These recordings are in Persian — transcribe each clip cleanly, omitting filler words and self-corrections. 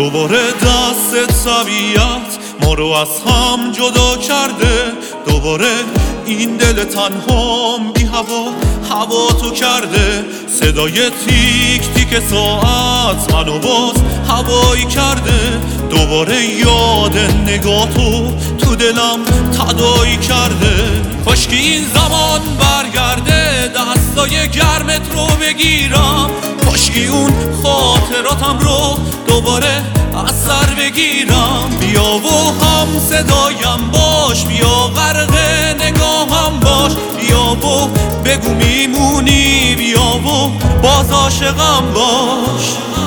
دوباره دست طبیعت ما رو از هم جدا کرده، دوباره این دل تنهام بی هوا تو کرده. صدای تیک تیک ساعت منو باز هوایی کرده، دوباره یاد نگاه تو دلم تداعی کرده. کاش که این زمان برگرده دستای گرمت رو بگیرم، کاش که اون خاطراتم رو دوباره از سر بگیرم. بیا و هم صدایم باش، بیا غرق نگاهم باش، بیا و بگو میمونی، بیا و باز عاشقم باش.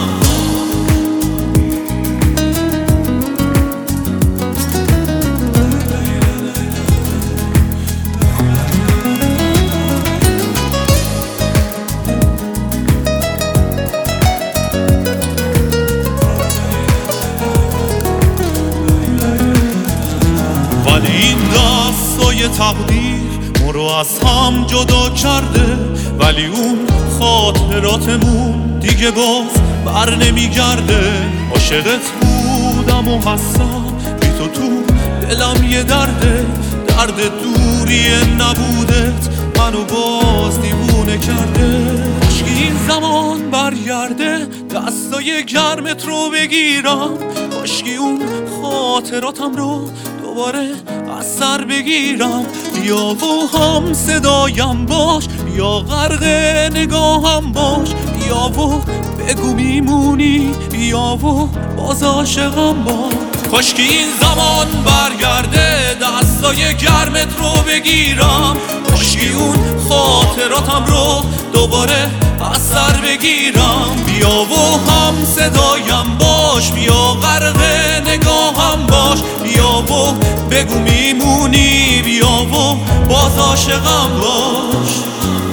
ولی این دستای تقدیر ما رو از هم جدا کرده، ولی اون خاطراتمون دیگه باز بر نمیگرده. عاشقت بودم و هستم بی تو دلم یه درده، درد دوری نبودت منو باز دیوونه کرده. کاش که این زمان برگرده دستای گرمت رو بگیرم، کاش که اون خاطراتم رو دوباره از سر بگیرم. بیا و هم صدایم باش، بیا غرق نگاهم باش، بیا و بگو میمونی، بیا و باز عاشقم باش. کاش که این زمان برگرده دستای گرمت رو بگیرم، کاش که اون خاطراتم رو دوباره از سر بگیرم. بیا و هم صدایم باش، بیا غرق نگاهم باش، بیا و بگو میمونی، بیا و باز عاشقم باش.